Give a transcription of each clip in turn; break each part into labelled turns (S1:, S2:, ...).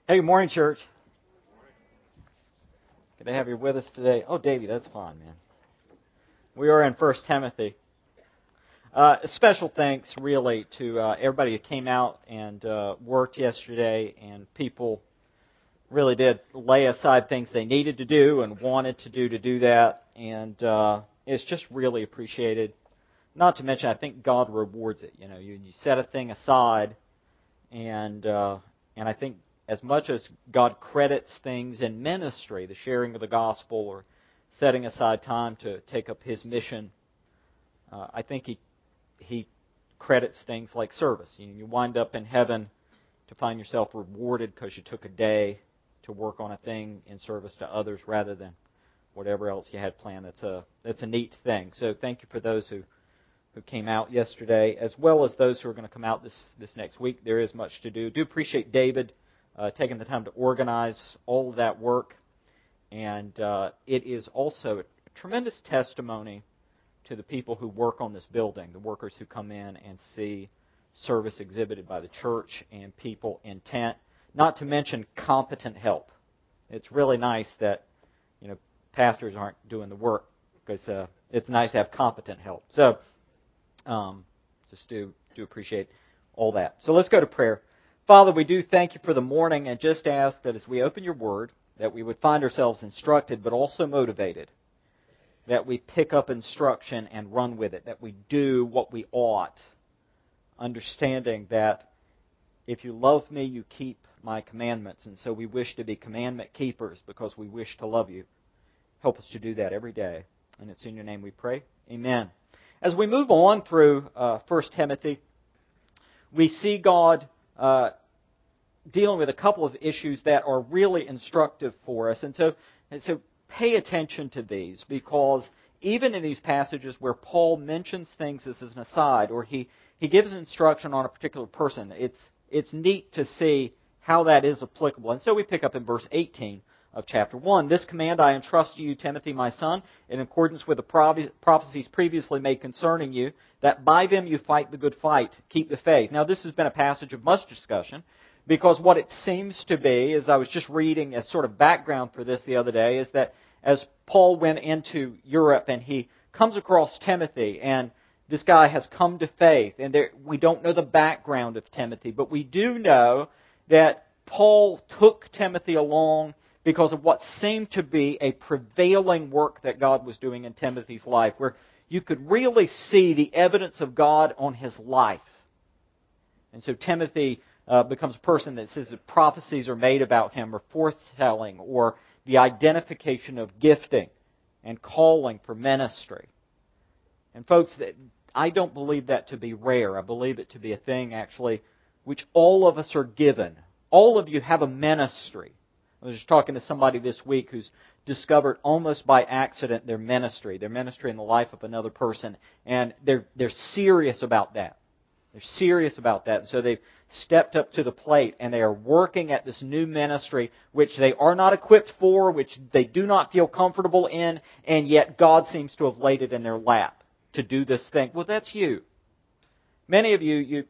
S1: Hey, good morning, church. Good to have you with us today. Oh, Davey, that's fine, man. We are in 1 Timothy. Special thanks, really, to everybody who came out and worked yesterday, and people really did lay aside things they needed to do and wanted to do that, and it's just really appreciated. Not to mention, I think God rewards it. You know, you set a thing aside, and I think as much as God credits things in ministry, the sharing of the gospel or setting aside time to take up His mission, I think He credits things like service. You wind up in heaven to find yourself rewarded because you took a day to work on a thing in service to others rather than whatever else you had planned. That's a neat thing. So thank you for those who came out yesterday, as well as those who are going to come out this next week. There is much to do. Do appreciate David taking the time to organize all of that work. And it is also a tremendous testimony to the people who work on this building, the workers who come in and see service exhibited by the church and people intent, not to mention competent help. It's really nice that pastors aren't doing the work, because it's nice to have competent help. So just do appreciate all that. So let's go to prayer. Father, we do thank you for the morning, and just ask that as we open your word, that we would find ourselves instructed but also motivated, that we pick up instruction and run with it, that we do what we ought, understanding that if you love me, you keep my commandments, and so we wish to be commandment keepers because we wish to love you. Help us to do that every day, and it's in your name we pray. Amen. As we move on through 1 Timothy, we see God dealing with a couple of issues that are really instructive for us. And so pay attention to these, because even in these passages where Paul mentions things as an aside, or he gives instruction on a particular person, it's neat to see how that is applicable. And so we pick up in verse 18 of chapter 1. This command I entrust to you, Timothy, my son, in accordance with the prophecies previously made concerning you, that by them you fight the good fight, keep the faith. Now, this has been a passage of much discussion, because what it seems to be, as I was just reading as sort of background for this the other day, is that as Paul went into Europe and he comes across Timothy, and this guy has come to faith, and we don't know the background of Timothy, but we do know that Paul took Timothy along because of what seemed to be a prevailing work that God was doing in Timothy's life, where you could really see the evidence of God on his life. And so Timothy becomes a person that says that prophecies are made about him, or foretelling, or the identification of gifting and calling for ministry. And folks, I don't believe that to be rare. I believe it to be a thing, actually, which all of us are given. All of you have a ministry. I was just talking to somebody this week who's discovered almost by accident their ministry in the life of another person, and they're serious about that. They're serious about that. And so they've stepped up to the plate, and they are working at this new ministry which they are not equipped for, which they do not feel comfortable in, and yet God seems to have laid it in their lap to do this thing. Well, that's you. Many of you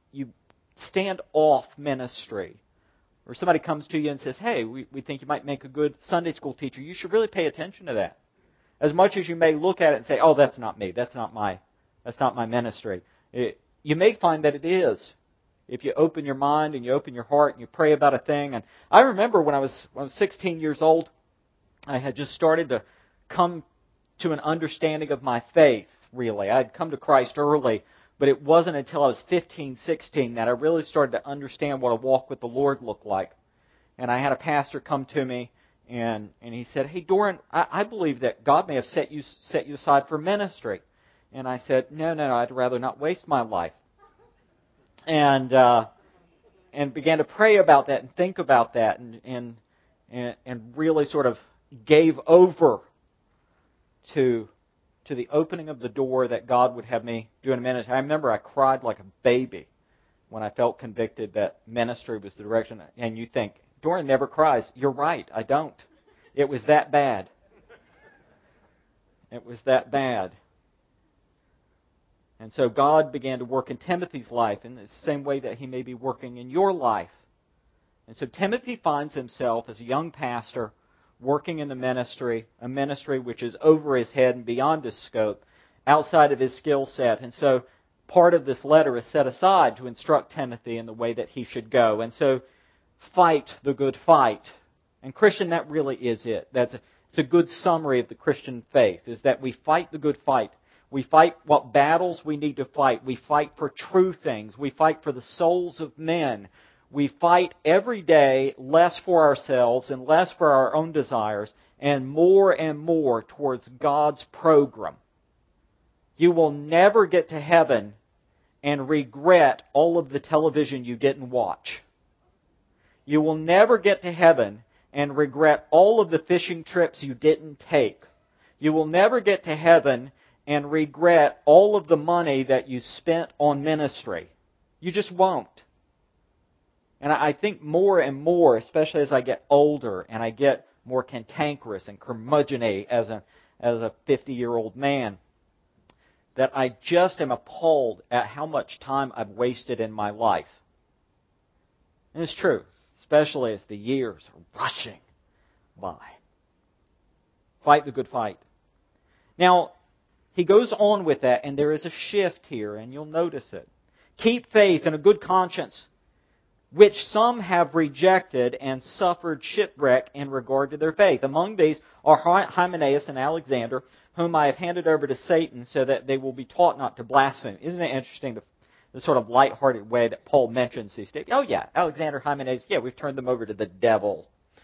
S1: stand off ministry. Or somebody comes to you and says, hey, we think you might make a good Sunday school teacher. You should really pay attention to that. As much as you may look at it and say, oh, that's not me. That's not my ministry. You may find that it is, if you open your mind and you open your heart and you pray about a thing. And I remember when I was 16 years old, I had just started to come to an understanding of my faith, really. I had come to Christ early, but it wasn't until I was 15, 16 that I really started to understand what a walk with the Lord looked like. And I had a pastor come to me, and he said, hey, Doran, I believe that God may have set you aside for ministry. And I said, no, I'd rather not waste my life. And began to pray about that and think about that, and really sort of gave over to the opening of the door that God would have me do in a ministry. I remember I cried like a baby when I felt convicted that ministry was the direction. And you think, Doran never cries. You're right, I don't. It was that bad. It was that bad. And so God began to work in Timothy's life in the same way that He may be working in your life. And so Timothy finds himself as a young pastor working in the ministry, a ministry which is over his head and beyond his scope, outside of his skill set. And so part of this letter is set aside to instruct Timothy in the way that he should go. And so fight the good fight. And Christian, that really is it. It's a good summary of the Christian faith, is that we fight the good fight. We fight what battles we need to fight. We fight for true things. We fight for the souls of men. We fight every day less for ourselves and less for our own desires and more towards God's program. You will never get to heaven and regret all of the television you didn't watch. You will never get to heaven and regret all of the fishing trips you didn't take. You will never get to heaven and regret all of the money that you spent on ministry. You just won't. And I think more and more, especially as I get older and I get more cantankerous and curmudgeon-y as a 50-year-old man, that I just am appalled at how much time I've wasted in my life. And it's true, especially as the years are rushing by. Fight the good fight. Now, he goes on with that, and there is a shift here, and you'll notice it. Keep faith and a good conscience, which some have rejected and suffered shipwreck in regard to their faith. Among these are Hymenaeus and Alexander, whom I have handed over to Satan so that they will be taught not to blaspheme. Isn't it interesting, the sort of lighthearted way that Paul mentions these things? Oh yeah, Alexander, Hymenaeus, yeah, we've turned them over to the devil.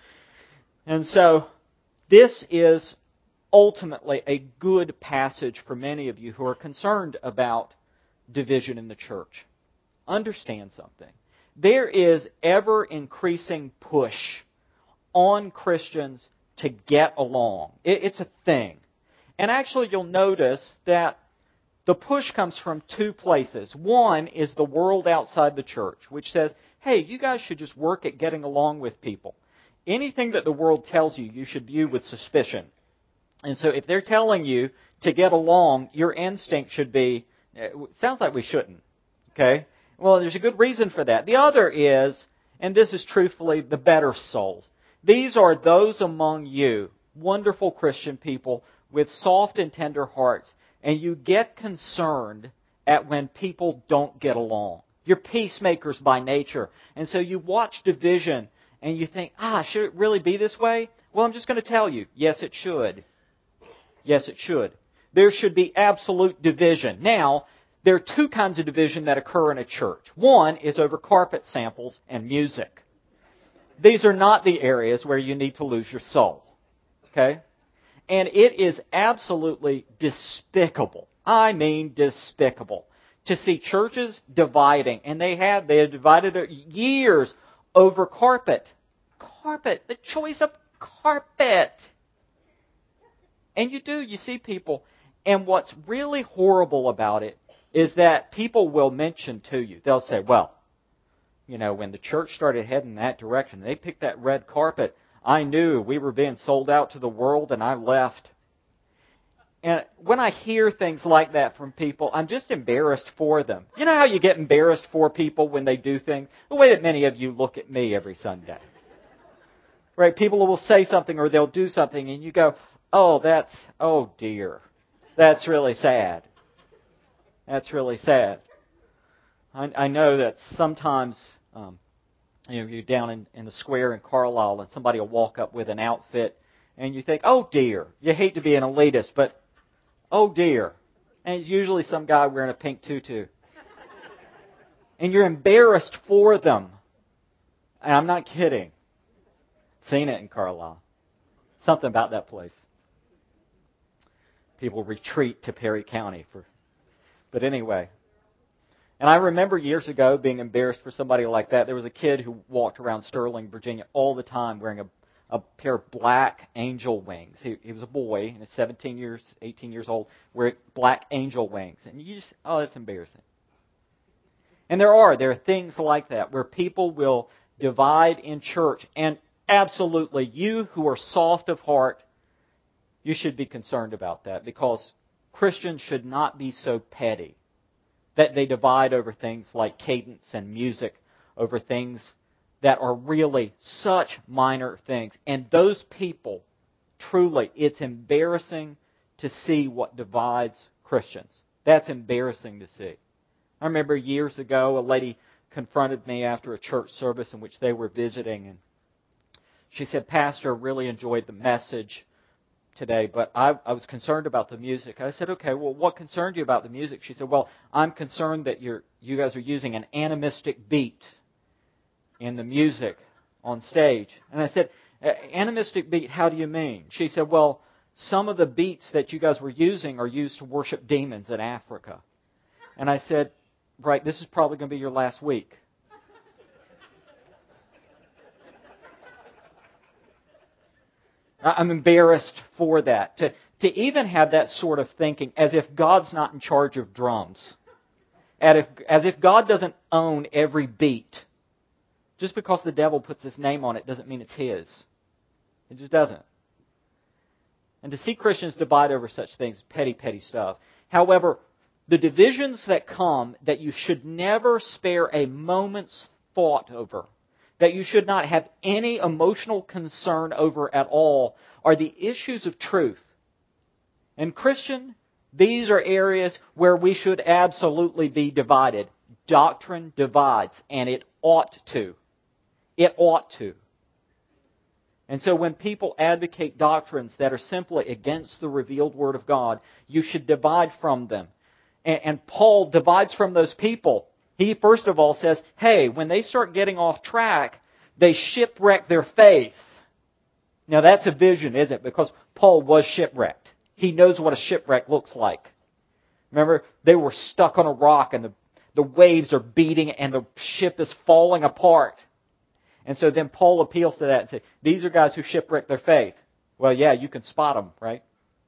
S1: And so, this is ultimately a good passage for many of you who are concerned about division in the church. Understand something. There is ever-increasing push on Christians to get along. It's a thing. And actually, you'll notice that the push comes from two places. One is the world outside the church, which says, hey, you guys should just work at getting along with people. Anything that the world tells you, you should view with suspicion. And so if they're telling you to get along, your instinct should be, it sounds like we shouldn't. Okay? Well, there's a good reason for that. The other is, and this is truthfully the better souls. These are those among you, wonderful Christian people with soft and tender hearts, and you get concerned at when people don't get along. You're peacemakers by nature. And so you watch division and you think, should it really be this way? Well, I'm just going to tell you, yes, it should. Yes, it should. There should be absolute division. Now, there are two kinds of division that occur in a church. One is over carpet samples and music. These are not the areas where you need to lose your soul. Okay? And it is absolutely despicable. I mean despicable. To see churches dividing. And they have divided years over carpet. Carpet. The choice of carpet. And you see people. And what's really horrible about it is that people will mention to you, they'll say, well, when the church started heading that direction, they picked that red carpet, I knew we were being sold out to the world and I left. And when I hear things like that from people, I'm just embarrassed for them. You know how you get embarrassed for people when they do things? The way that many of you look at me every Sunday. Right? People will say something or they'll do something and you go, oh dear, that's really sad. That's really sad. I know that sometimes you're down in the square in Carlisle and somebody will walk up with an outfit and you think, oh dear, you hate to be an elitist, but oh dear. And it's usually some guy wearing a pink tutu. And you're embarrassed for them. And I'm not kidding. Seen it in Carlisle. Something about that place. People retreat to Perry County But anyway, and I remember years ago being embarrassed for somebody like that. There was a kid who walked around Sterling, Virginia all the time wearing a pair of black angel wings. He was a boy, and he's 18 years old, wearing black angel wings. And you just, that's embarrassing. And there are things like that where people will divide in church. And absolutely, you who are soft of heart, you should be concerned about that because Christians should not be so petty that they divide over things like cadence and music, over things that are really such minor things. And those people, truly, it's embarrassing to see what divides Christians. That's embarrassing to see. I remember years ago, a lady confronted me after a church service in which they were visiting, and she said, "Pastor, I really enjoyed the message today, but I was concerned about the music." I said, "Okay, well, what concerned you about the music?" She said, "Well, I'm concerned that you guys are using an animistic beat in the music on stage." And I said, "Animistic beat, how do you mean?" She said, "Well, some of the beats that you guys were using are used to worship demons in Africa." And I said, "Right, this is probably going to be your last week." I'm embarrassed for that. To even have that sort of thinking as if God's not in charge of drums. As if God doesn't own every beat. Just because the devil puts his name on it doesn't mean it's his. It just doesn't. And to see Christians divide over such things is petty, petty stuff. However, the divisions that come that you should never spare a moment's thought over, that you should not have any emotional concern over at all, are the issues of truth. And Christian, these are areas where we should absolutely be divided. Doctrine divides, and it ought to. It ought to. And so when people advocate doctrines that are simply against the revealed Word of God, you should divide from them. And Paul divides from those people. He first of all says, hey, when they start getting off track, they shipwreck their faith. Now that's a vision, isn't it? Because Paul was shipwrecked. He knows what a shipwreck looks like. Remember, they were stuck on a rock and the waves are beating and the ship is falling apart. And so then Paul appeals to that and says, these are guys who shipwreck their faith. Well, yeah, you can spot them, right?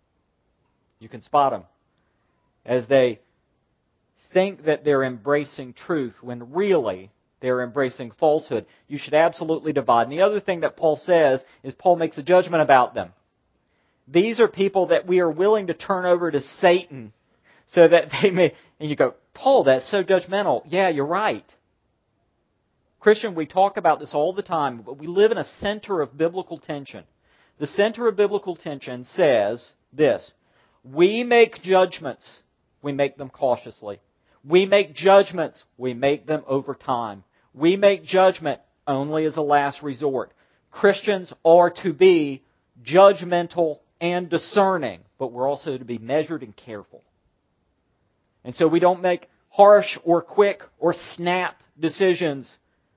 S1: You can spot them as they think that they're embracing truth when really they're embracing falsehood. You should absolutely divide. And the other thing that Paul says is Paul makes a judgment about them. These are people that we are willing to turn over to Satan so that they may... And you go, Paul, that's so judgmental. Yeah, you're right. Christian, we talk about this all the time, but we live in a center of biblical tension. The center of biblical tension says this: we make judgments, we make them cautiously. We make judgments, we make them over time. We make judgment only as a last resort. Christians are to be judgmental and discerning, but we're also to be measured and careful. And so we don't make harsh or quick or snap decisions.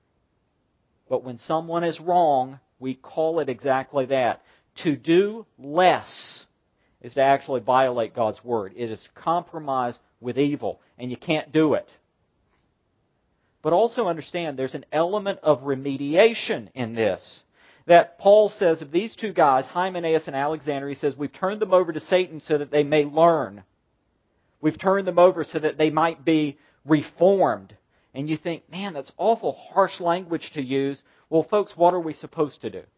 S1: But when someone is wrong, we call it exactly that. To do less is to actually violate God's Word. It is to compromise with evil, and you can't do it. But also understand there's an element of remediation in this. That Paul says of these two guys, Hymenaeus and Alexander, he says, we've turned them over to Satan so that they may learn. We've turned them over so that they might be reformed. And you think, man, that's awful harsh language to use. Well, folks, what are we supposed to do?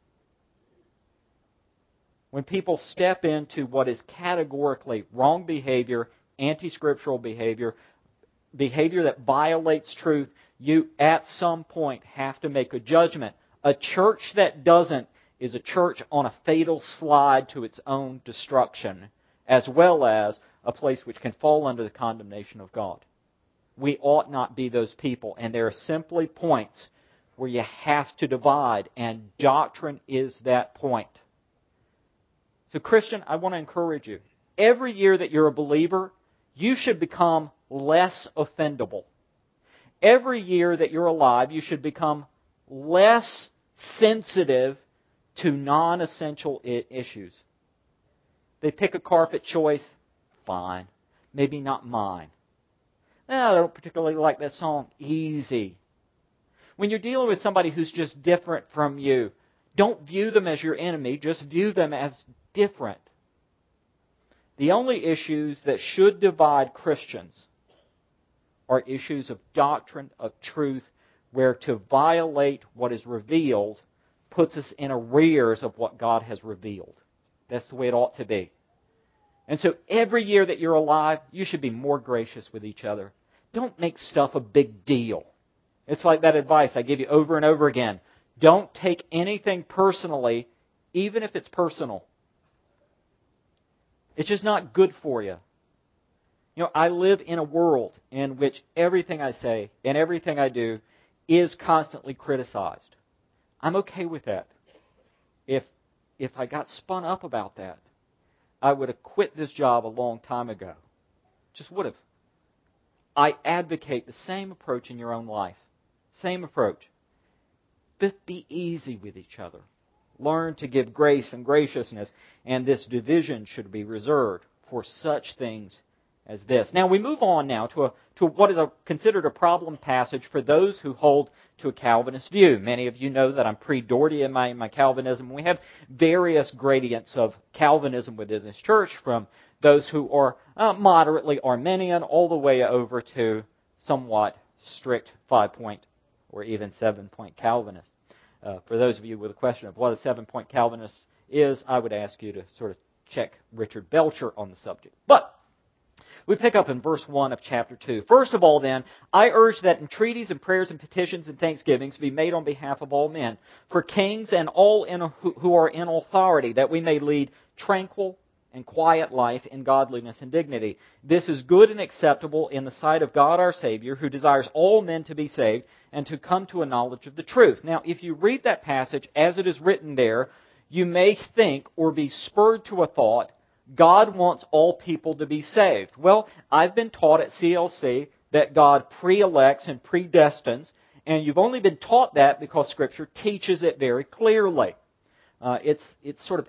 S1: When people step into what is categorically wrong behavior, anti-scriptural behavior, behavior that violates truth, you at some point have to make a judgment. A church that doesn't is a church on a fatal slide to its own destruction, as well as a place which can fall under the condemnation of God. We ought not be those people, and there are simply points where you have to divide, and doctrine is that point. So, Christian, I want to encourage you. Every year that you're a believer, you should become less offendable. Every year that you're alive, you should become less sensitive to non-essential issues. They pick a carpet choice, fine. Maybe not mine. I don't particularly like that song, easy. When you're dealing with somebody who's just different from you, don't view them as your enemy, just view them as different. The only issues that should divide Christians are issues of doctrine, of truth, where to violate what is revealed puts us in arrears of what God has revealed. That's the way it ought to be. And so every year that you're alive, you should be more gracious with each other. Don't make stuff a big deal. It's like that advice I give you over and over again. Don't take anything personally, even if it's personal. It's just not good for you. I live in a world in which everything I say and everything I do is constantly criticized. I'm okay with that. If I got spun up about that, I would have quit this job a long time ago. Just would have. I advocate the same approach in your own life. Same approach. But be easy with each other. Learn to give grace and graciousness, and this division should be reserved for such things as this. Now we move on now to what is considered a problem passage for those who hold to a Calvinist view. Many of you know that I'm pre-Doherty in my Calvinism. We have various gradients of Calvinism within this church, from those who are moderately Arminian all the way over to somewhat strict 5-point or even 7-point Calvinist. For those of you with a question of what a 7-point Calvinist is, I would ask you to sort of check Richard Belcher on the subject. But we pick up in verse 1 of chapter 2. First of all, then, I urge that entreaties and prayers and petitions and thanksgivings be made on behalf of all men, for kings and all who are in authority, that we may lead tranquil and quiet life in godliness and dignity. This is good and acceptable in the sight of God our Savior, who desires all men to be saved and to come to a knowledge of the truth. Now, if you read that passage as it is written there, you may think or be spurred to a thought, God wants all people to be saved. Well, I've been taught at CLC that God pre-elects and predestines, and you've only been taught that because Scripture teaches it very clearly. It's sort of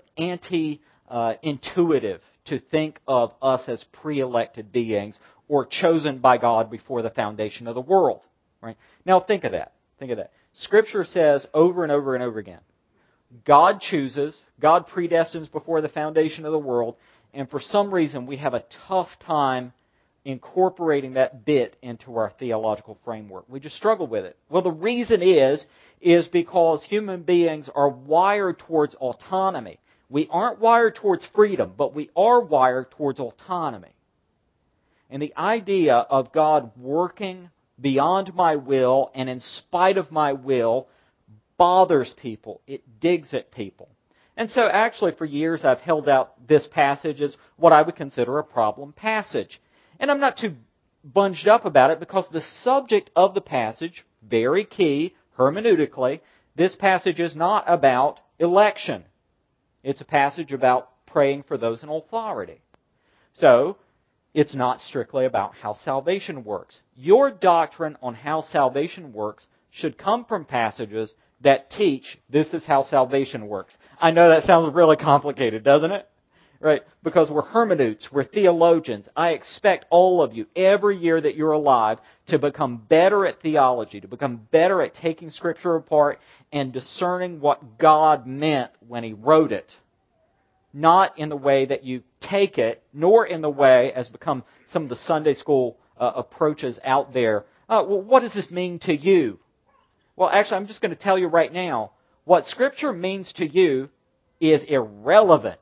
S1: anti-intuitive to think of us as pre-elected beings or chosen by God before the foundation of the world. Right? Now think of that. Scripture says over and over and over again, God chooses, God predestines before the foundation of the world, and for some reason we have a tough time incorporating that bit into our theological framework. We just struggle with it. Well, the reason is because human beings are wired towards autonomy. We aren't wired towards freedom, but we are wired towards autonomy. And the idea of God working beyond my will and in spite of my will bothers people. It digs at people. And so actually for years I've held out this passage as what I would consider a problem passage. And I'm not too bunged up about it because the subject of the passage, very key hermeneutically, this passage is not about election. It's a passage about praying for those in authority. So, it's not strictly about how salvation works. Your doctrine on how salvation works should come from passages that teach this is how salvation works. I know that sounds really complicated, doesn't it? Right? Because we're hermeneutes, we're theologians. I expect all of you, every year that you're alive, to become better at theology, to become better at taking Scripture apart and discerning what God meant when He wrote it. Not in the way that you take it, nor in the way, as become some of the Sunday school approaches out there. Well, what does this mean to you? Well, actually, I'm just going to tell you right now, what Scripture means to you is irrelevant.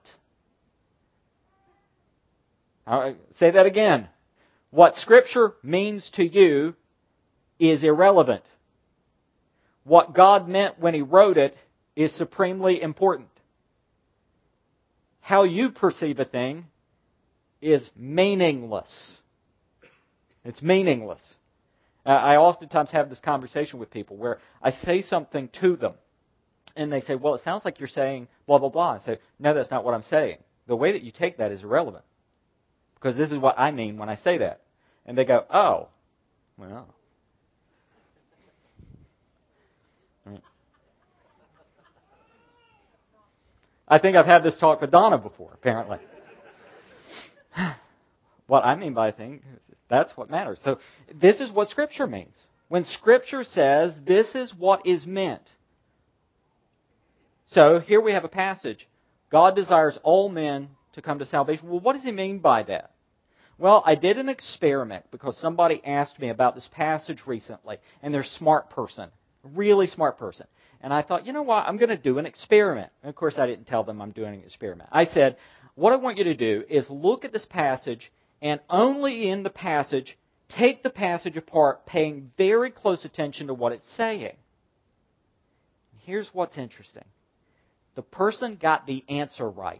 S1: I'll say that again. What Scripture means to you is irrelevant. What God meant when He wrote it is supremely important. How you perceive a thing is meaningless. It's meaningless. I oftentimes have this conversation with people where I say something to them, and they say, well, it sounds like you're saying blah, blah, blah. I say, no, that's not what I'm saying. The way that you take that is irrelevant, because this is what I mean when I say that. And they go, oh, well. I think I've had this talk with Donna before, apparently. What I mean by a thing, that's what matters. So this is what Scripture means. When Scripture says this is what is meant. So here we have a passage. God desires all men to come to salvation. Well, what does He mean by that? Well, I did an experiment because somebody asked me about this passage recently, and they're a smart person, really smart person. And I thought, you know what, I'm going to do an experiment. And of course, I didn't tell them I'm doing an experiment. I said, what I want you to do is look at this passage and only in the passage take the passage apart, paying very close attention to what it's saying. Here's what's interesting. The person got the answer right.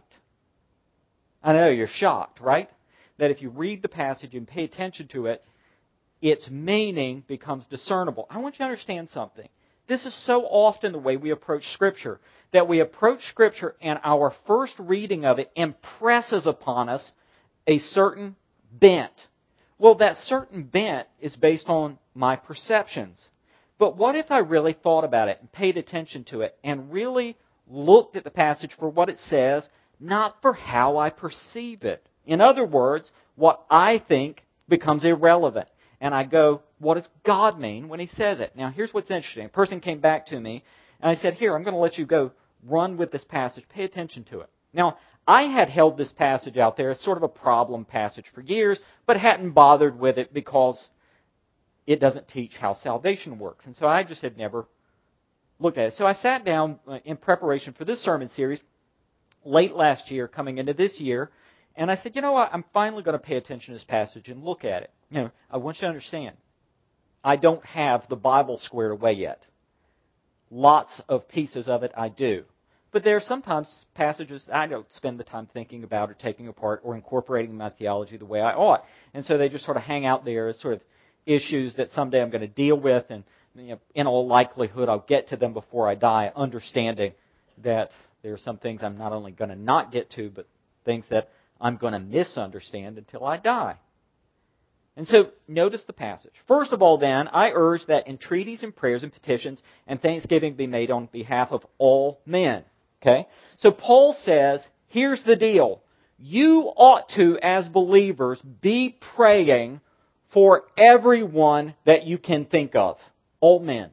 S1: I know you're shocked, right? That if you read the passage and pay attention to it, its meaning becomes discernible. I want you to understand something. This is so often the way we approach Scripture, that we approach Scripture and our first reading of it impresses upon us a certain bent. Well, that certain bent is based on my perceptions. But what if I really thought about it and paid attention to it and really looked at the passage for what it says, not for how I perceive it? In other words, what I think becomes irrelevant. And I go, what does God mean when He says it? Now, here's what's interesting. A person came back to me, and I said, here, I'm going to let you go run with this passage. Pay attention to it. Now, I had held this passage out there as sort of a problem passage for years, but hadn't bothered with it because it doesn't teach how salvation works. And so I just had never looked at it. So I sat down in preparation for this sermon series late last year, coming into this year, and I said, you know what, I'm finally going to pay attention to this passage and look at it. You know, I want you to understand, I don't have the Bible squared away yet. Lots of pieces of it I do. But there are sometimes passages I don't spend the time thinking about or taking apart or incorporating in my theology the way I ought. And so they just sort of hang out there as sort of issues that someday I'm going to deal with, and in all likelihood I'll get to them before I die, understanding that there are some things I'm not only going to not get to, but things that I'm going to misunderstand until I die. And so, notice the passage. First of all, then, I urge that entreaties and prayers and petitions and thanksgiving be made on behalf of all men. Okay? So Paul says, here's the deal. You ought to, as believers, be praying for everyone that you can think of. All men.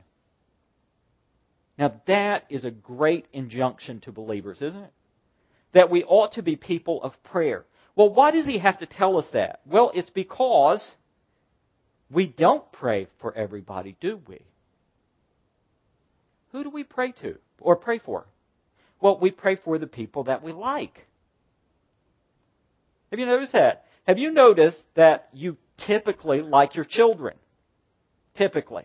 S1: Now, that is a great injunction to believers, isn't it? That we ought to be people of prayer. Well, why does he have to tell us that? Well, it's because we don't pray for everybody, do we? Who do we pray to or pray for? Well, we pray for the people that we like. Have you noticed that? Have you noticed that you typically like your children? Typically.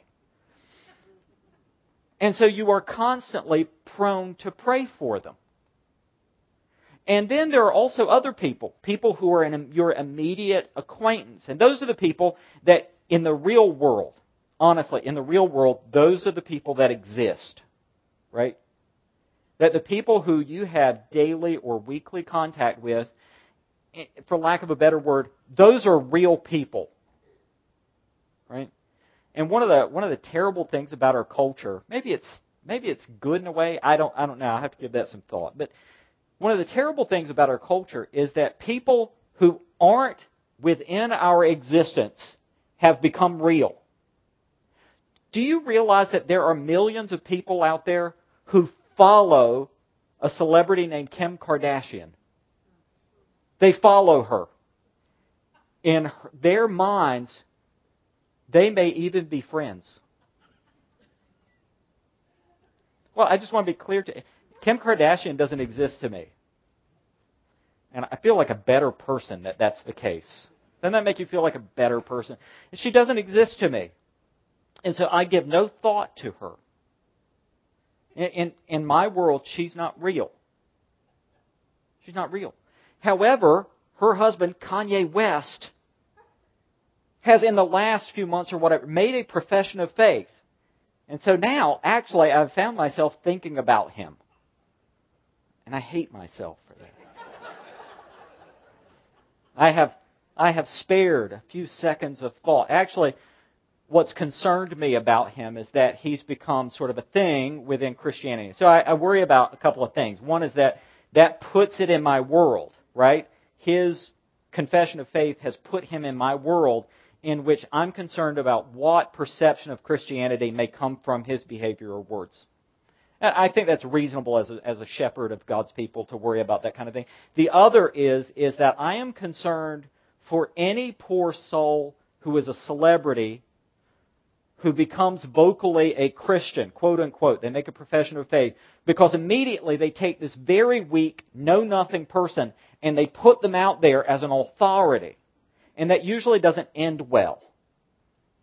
S1: And so you are constantly prone to pray for them. And then there are also other people who are in your immediate acquaintance. And those are the people that in the real world, honestly, in the real world, those are the people that exist. Right? That the people who you have daily or weekly contact with, for lack of a better word, those are real people. Right? And one of the terrible things about our culture, maybe it's good in a way, I don't know, I have to give that some thought. But one of the terrible things about our culture is that people who aren't within our existence have become real. Do you realize that there are millions of people out there who follow a celebrity named Kim Kardashian? They follow her. In their minds, they may even be friends. Well, I just want to be clear to you. Kim Kardashian doesn't exist to me. And I feel like a better person that that's the case. Doesn't that make you feel like a better person? She doesn't exist to me. And so I give no thought to her. In my world, she's not real. She's not real. However, her husband, Kanye West, has in the last few months or whatever made a profession of faith. And so now, actually, I've found myself thinking about him. And I hate myself for that. I have spared a few seconds of thought. Actually, what's concerned me about him is that he's become sort of a thing within Christianity. So I worry about a couple of things. One is that puts it in my world, right? His confession of faith has put him in my world, in which I'm concerned about what perception of Christianity may come from his behavior or words. I think that's reasonable as a shepherd of God's people to worry about that kind of thing. The other is that I am concerned for any poor soul who is a celebrity who becomes vocally a Christian, quote unquote. They make a profession of faith because immediately they take this very weak, know-nothing person and they put them out there as an authority. And that usually doesn't end well.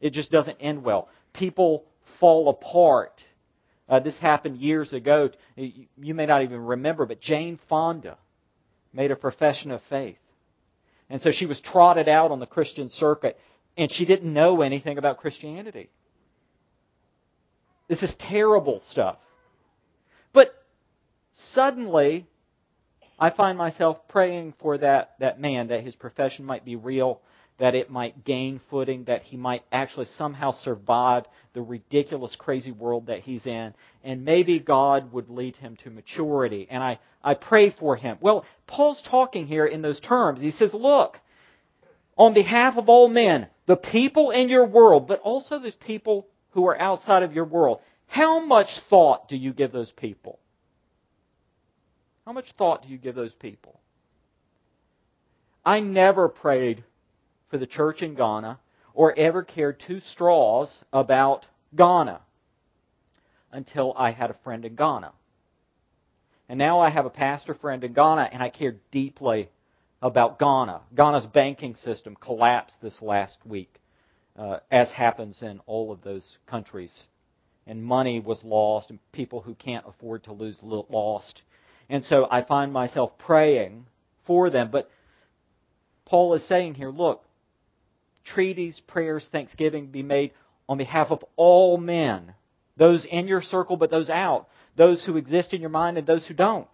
S1: It just doesn't end well. People fall apart. This happened years ago. You may not even remember, but Jane Fonda made a profession of faith. And so she was trotted out on the Christian circuit, and she didn't know anything about Christianity. This is terrible stuff. But suddenly, I find myself praying for that man, that his profession might be real, that it might gain footing, that he might actually somehow survive the ridiculous, crazy world that he's in, and maybe God would lead him to maturity. And I pray for him. Well, Paul's talking here in those terms. He says, look, on behalf of all men, the people in your world, but also those people who are outside of your world, how much thought do you give those people? How much thought do you give those people? I never prayed for the church in Ghana or ever cared two straws about Ghana until I had a friend in Ghana. And now I have a pastor friend in Ghana, and I care deeply about Ghana. Ghana's banking system collapsed this last week, as happens in all of those countries. And money was lost, and people who can't afford to lose lost. And so I find myself praying for them. But Paul is saying here, look, treaties, prayers, thanksgiving be made on behalf of all men. Those in your circle, but those out. Those who exist in your mind and those who don't.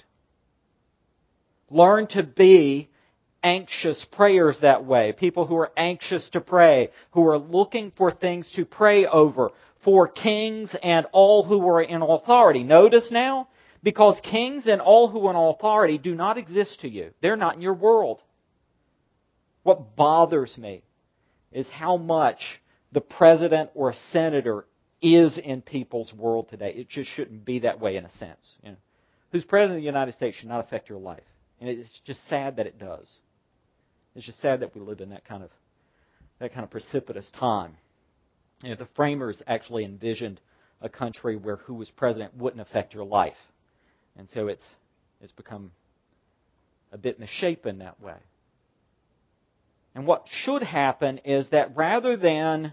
S1: Learn to be anxious prayers that way. People who are anxious to pray, who are looking for things to pray over, for kings and all who are in authority. Notice now, because kings and all who are in authority do not exist to you. They're not in your world. What bothers me is how much the president or a senator is in people's world today. It just shouldn't be that way in a sense. You know, who's president of the United States should not affect your life. And it's just sad that it does. It's just sad that we live in that kind of precipitous time. You know, the framers actually envisioned a country where who was president wouldn't affect your life. And so it's become a bit misshapen that way. And what should happen is that rather than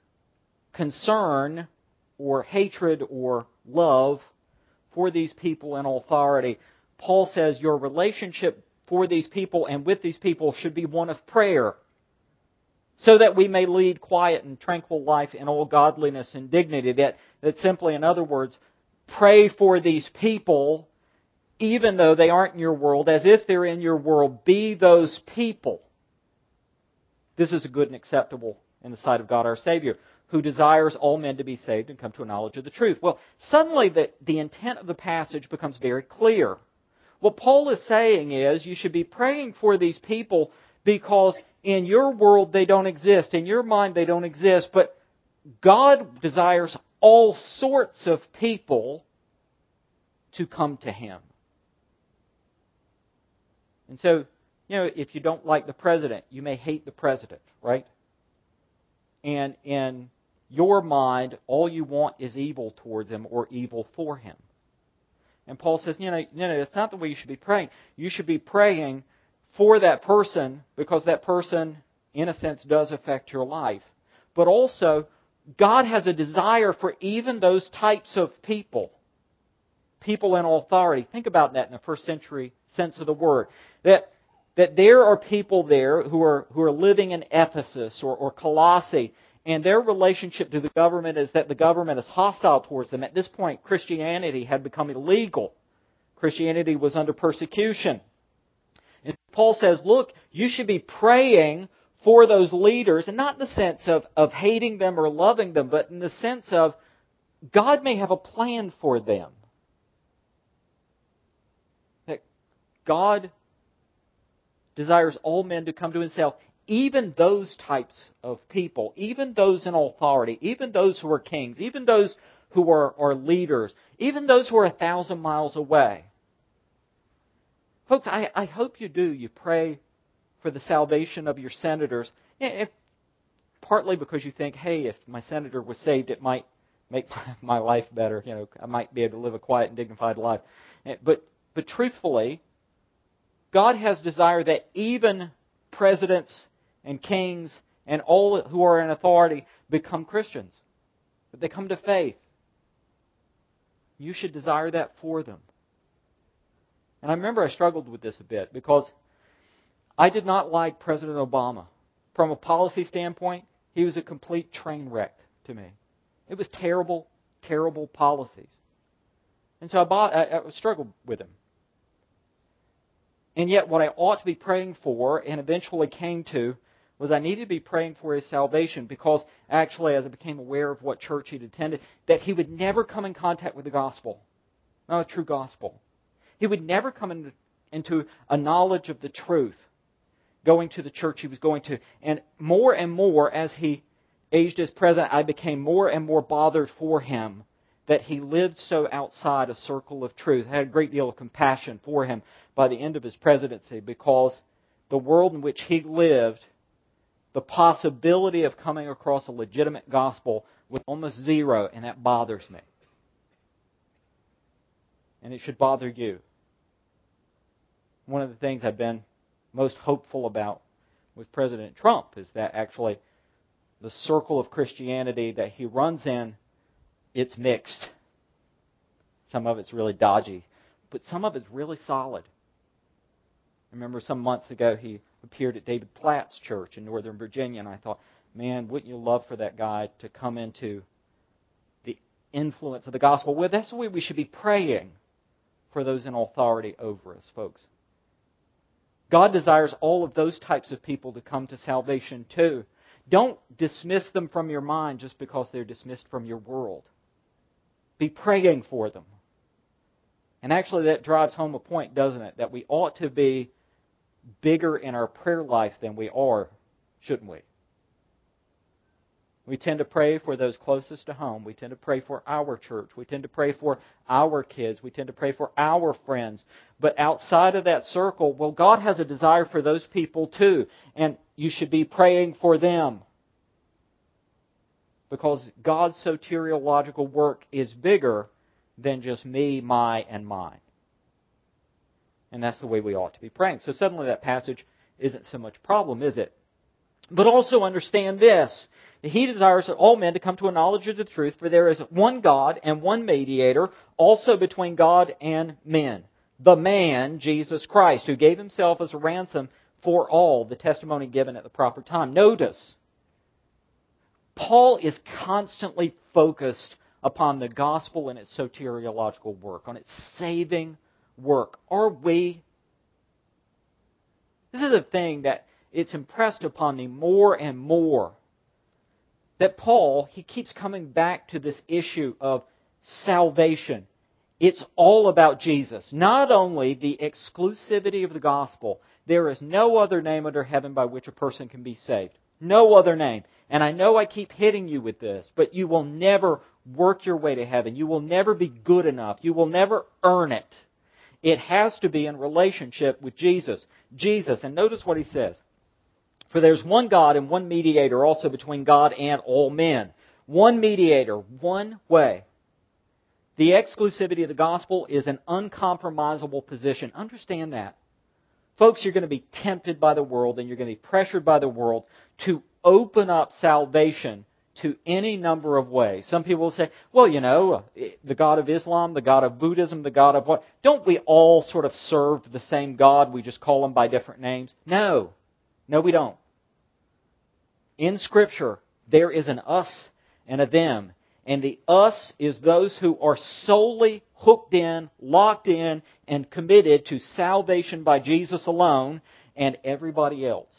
S1: concern or hatred or love for these people in authority, Paul says your relationship for these people and with these people should be one of prayer, so that we may lead quiet and tranquil life in all godliness and dignity. That simply, in other words, pray for these people even though they aren't in your world, as if they're in your world. Be those people. This is good and acceptable in the sight of God our Savior, who desires all men to be saved and come to a knowledge of the truth. Well, suddenly the intent of the passage becomes very clear. What Paul is saying is you should be praying for these people because in your world they don't exist. In your mind they don't exist. But God desires all sorts of people to come to Him. And so, you know, if you don't like the president, you may hate the president, right? And in your mind, all you want is evil towards him or evil for him. And Paul says, that's not the way you should be praying. You should be praying for that person because that person, in a sense, does affect your life. But also, God has a desire for even those types of people. People in authority. Think about that in the first century sense of the word. That there are people there who are living in Ephesus or Colossae, and their relationship to the government is that the government is hostile towards them. At this point, Christianity had become illegal. Christianity was under persecution. And Paul says, look, you should be praying for those leaders, and not in the sense of hating them or loving them, but in the sense of God may have a plan for them. That God desires all men to come to Himself, even those types of people, even those in authority, even those who are kings, even those who are leaders, even those who are 1,000 miles away. Folks, I hope you do. You pray for the salvation of your senators, partly because you think, hey, if my senator was saved, it might make my life better. You know, I might be able to live a quiet and dignified life. But truthfully, God has desire that even presidents and kings and all who are in authority become Christians. That they come to faith. You should desire that for them. And I remember I struggled with this a bit because I did not like President Obama. From a policy standpoint, he was a complete train wreck to me. It was terrible, terrible policies. And so I struggled with him. And yet what I ought to be praying for, and eventually came to, was I needed to be praying for his salvation because actually as I became aware of what church he'd attended, that he would never come in contact with the gospel. Not a true gospel. He would never come into a knowledge of the truth going to the church he was going to. And more as he aged as president, I became more and more bothered for him that he lived so outside a circle of truth. I had a great deal of compassion for him by the end of his presidency because the world in which he lived, the possibility of coming across a legitimate gospel was almost zero, and that bothers me. And it should bother you. One of the things I've been most hopeful about with President Trump is that actually the circle of Christianity that he runs in, it's mixed. Some of it's really dodgy, but some of it's really solid. I remember some months ago he appeared at David Platt's church in Northern Virginia, and I thought, man, wouldn't you love for that guy to come into the influence of the gospel? Well, that's the way we should be praying for those in authority over us, folks. God desires all of those types of people to come to salvation too. Don't dismiss them from your mind just because they're dismissed from your world. Be praying for them. And actually that drives home a point, doesn't it? That we ought to be bigger in our prayer life than we are, shouldn't we? We tend to pray for those closest to home. We tend to pray for our church. We tend to pray for our kids. We tend to pray for our friends. But outside of that circle, well, God has a desire for those people too. And you should be praying for them. Because God's soteriological work is bigger than just me, my, and mine. And that's the way we ought to be praying. So suddenly that passage isn't so much a problem, is it? But also understand this. He desires all men to come to a knowledge of the truth, for there is one God and one mediator, also between God and men. The man, Jesus Christ, who gave himself as a ransom for all, the testimony given at the proper time. Notice, Paul is constantly focused upon the gospel and its soteriological work, on its saving work. Are we? This is the thing that it's impressed upon me more and more. That Paul, he keeps coming back to this issue of salvation. It's all about Jesus. Not only the exclusivity of the gospel. There is no other name under heaven by which a person can be saved. No other name. And I know I keep hitting you with this, but you will never work your way to heaven. You will never be good enough. You will never earn it. It has to be in relationship with Jesus. Jesus, and notice what he says. For there's one God and one mediator also between God and all men. One mediator, one way. The exclusivity of the gospel is an uncompromisable position. Understand that. Folks, you're going to be tempted by the world and you're going to be pressured by the world to open up salvation to any number of ways. Some people will say, well, you know, the God of Islam, the God of Buddhism, the God of what? Don't we all sort of serve the same God? We just call him by different names? No. No, we don't. In Scripture, there is an us and a them. And the us is those who are solely hooked in, locked in, and committed to salvation by Jesus alone, and everybody else.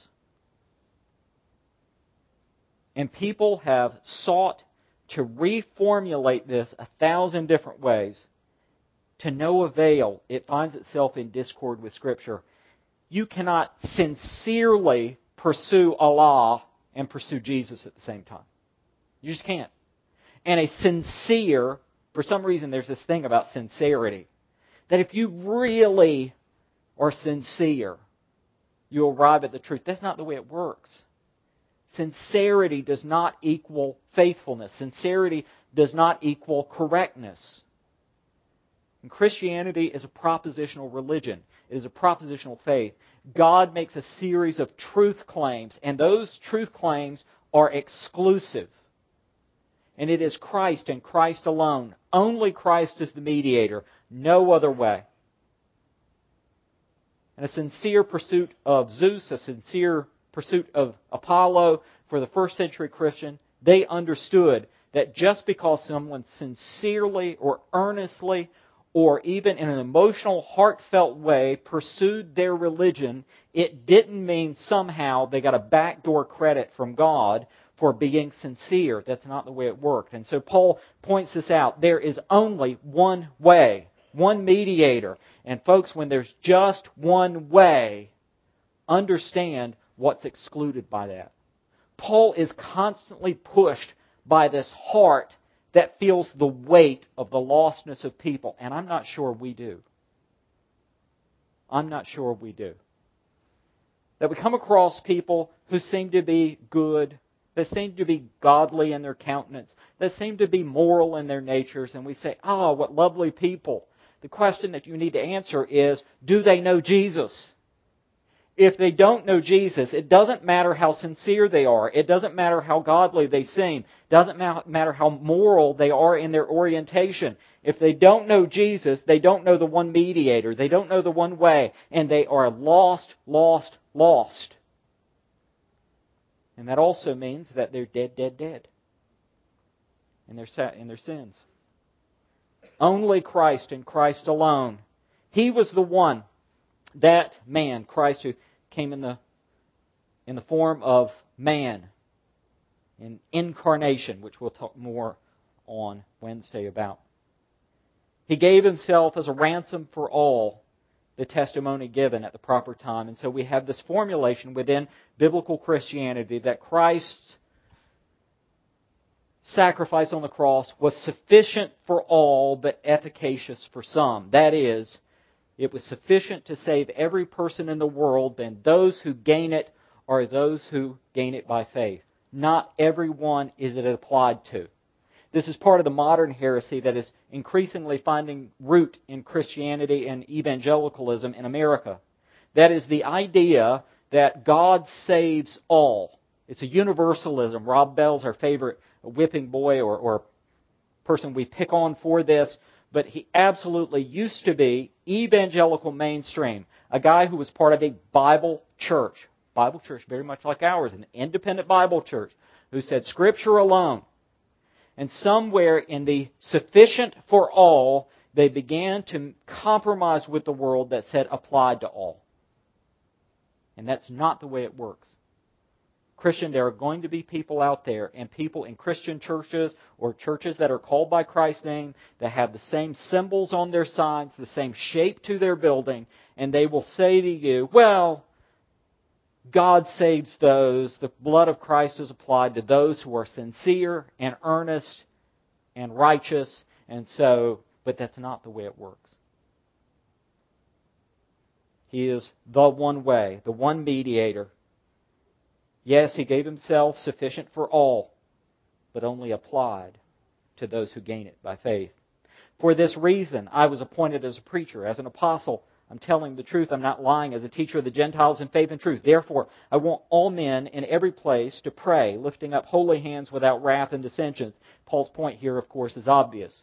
S1: And people have sought to reformulate this 1,000 different ways. To no avail, it finds itself in discord with Scripture. You cannot sincerely pursue Allah and pursue Jesus at the same time. You just can't. And a sincere, for some reason there's this thing about sincerity, that if you really are sincere, you arrive at the truth. That's not the way it works. Sincerity does not equal faithfulness. Sincerity does not equal correctness. And Christianity is a propositional religion. It is a propositional faith. God makes a series of truth claims, and those truth claims are exclusive. And it is Christ and Christ alone. Only Christ is the mediator. No other way. And a sincere pursuit of Zeus, a sincere pursuit of Apollo for the first century Christian, they understood that just because someone sincerely or earnestly or even in an emotional, heartfelt way pursued their religion, it didn't mean somehow they got a backdoor credit from God for being sincere. That's not the way it worked. And so Paul points this out. There is only one way, one mediator. And folks, when there's just one way, understand what's excluded by that. Paul is constantly pushed by this heart that feels the weight of the lostness of people. And I'm not sure we do. I'm not sure we do. That we come across people who seem to be good, that seem to be godly in their countenance, that seem to be moral in their natures, and we say, "Oh, what lovely people." The question that you need to answer is, do they know Jesus? If they don't know Jesus, it doesn't matter how sincere they are. It doesn't matter how godly they seem. It doesn't matter how moral they are in their orientation. If they don't know Jesus, they don't know the one mediator. They don't know the one way. And they are lost, lost, lost. And that also means that they're dead, dead, dead in their sins. Only Christ and Christ alone. He was the one. That man, Christ, who came in the form of man, in incarnation, which we'll talk more on Wednesday about. He gave Himself as a ransom for all, the testimony given at the proper time. And so we have this formulation within biblical Christianity that Christ's sacrifice on the cross was sufficient for all, but efficacious for some. That is, it was sufficient to save every person in the world, and those who gain it are those who gain it by faith. Not everyone is it applied to. This is part of the modern heresy that is increasingly finding root in Christianity and evangelicalism in America. That is the idea that God saves all. It's a universalism. Rob Bell's our favorite whipping boy or person we pick on for this. But he absolutely used to be evangelical mainstream. A guy who was part of a Bible church very much like ours, an independent Bible church, who said Scripture alone. And somewhere in the sufficient for all, they began to compromise with the world that said applied to all. And that's not the way it works. Christian, there are going to be people out there and people in Christian churches or churches that are called by Christ's name that have the same symbols on their signs, the same shape to their building, and they will say to you, well, God saves those. The blood of Christ is applied to those who are sincere and earnest and righteous, but that's not the way it works. He is the one way, the one mediator. Yes, He gave Himself sufficient for all, but only applied to those who gain it by faith. For this reason, I was appointed as a preacher, as an apostle. I'm telling the truth, I'm not lying, as a teacher of the Gentiles in faith and truth. Therefore, I want all men in every place to pray, lifting up holy hands without wrath and dissensions. Paul's point here, of course, is obvious.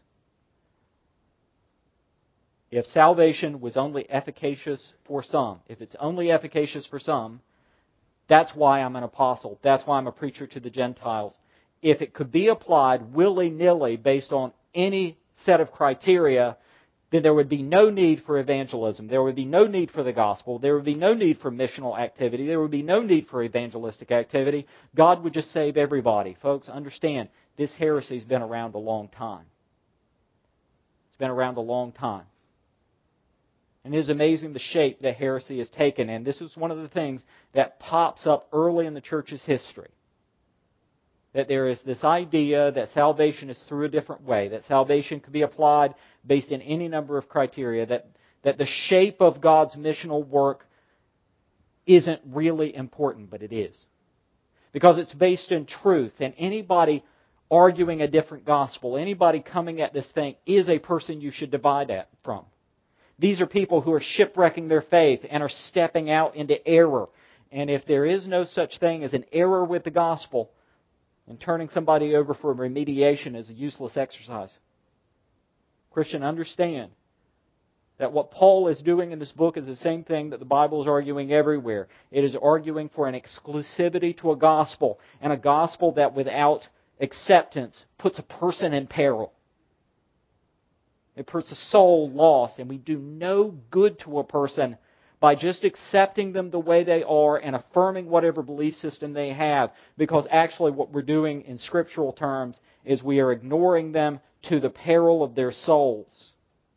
S1: If salvation was only efficacious for some, if it's only efficacious for some, that's why I'm an apostle. That's why I'm a preacher to the Gentiles. If it could be applied willy-nilly based on any set of criteria, then there would be no need for evangelism. There would be no need for the gospel. There would be no need for missional activity. There would be no need for evangelistic activity. God would just save everybody. Folks, understand, this heresy has been around a long time. It's been around a long time. And it is amazing the shape that heresy has taken. And this is one of the things that pops up early in the church's history. That there is this idea that salvation is through a different way. That salvation can be applied based in any number of criteria. That the shape of God's missional work isn't really important, but it is. Because it's based in truth. And anybody arguing a different gospel, anybody coming at this thing is a person you should divide from. These are people who are shipwrecking their faith and are stepping out into error. And if there is no such thing as an error with the gospel, then turning somebody over for remediation is a useless exercise. Christian, understand that what Paul is doing in this book is the same thing that the Bible is arguing everywhere. It is arguing for an exclusivity to a gospel, and a gospel that without acceptance puts a person in peril. It puts a soul lost, and we do no good to a person by just accepting them the way they are and affirming whatever belief system they have, because actually what we're doing in scriptural terms is we are ignoring them to the peril of their souls.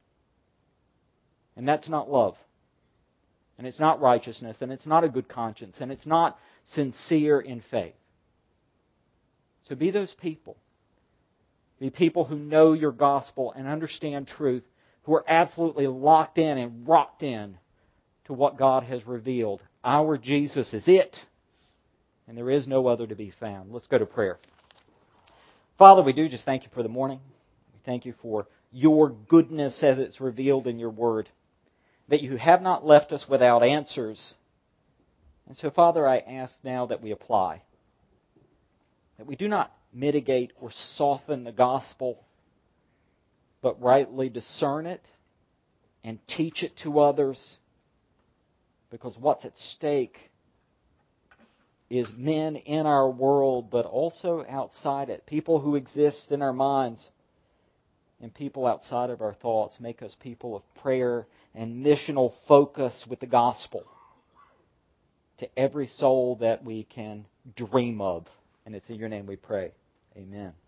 S1: And that's not love. And it's not righteousness, and it's not a good conscience, and it's not sincere in faith. So be those people. Be people who know your gospel and understand truth, who are absolutely locked in and rocked in to what God has revealed. Our Jesus is it, and there is no other to be found. Let's go to prayer. Father, we do just thank you for the morning. We thank you for your goodness as it's revealed in your word, that you have not left us without answers. And so, Father, I ask now that we apply. That we do not mitigate or soften the gospel, but rightly discern it and teach it to others, because what's at stake is men in our world, but also outside it. People who exist in our minds and people outside of our thoughts. Make us people of prayer and missional focus with the gospel to every soul that we can dream of. And it's in your name we pray. Amen.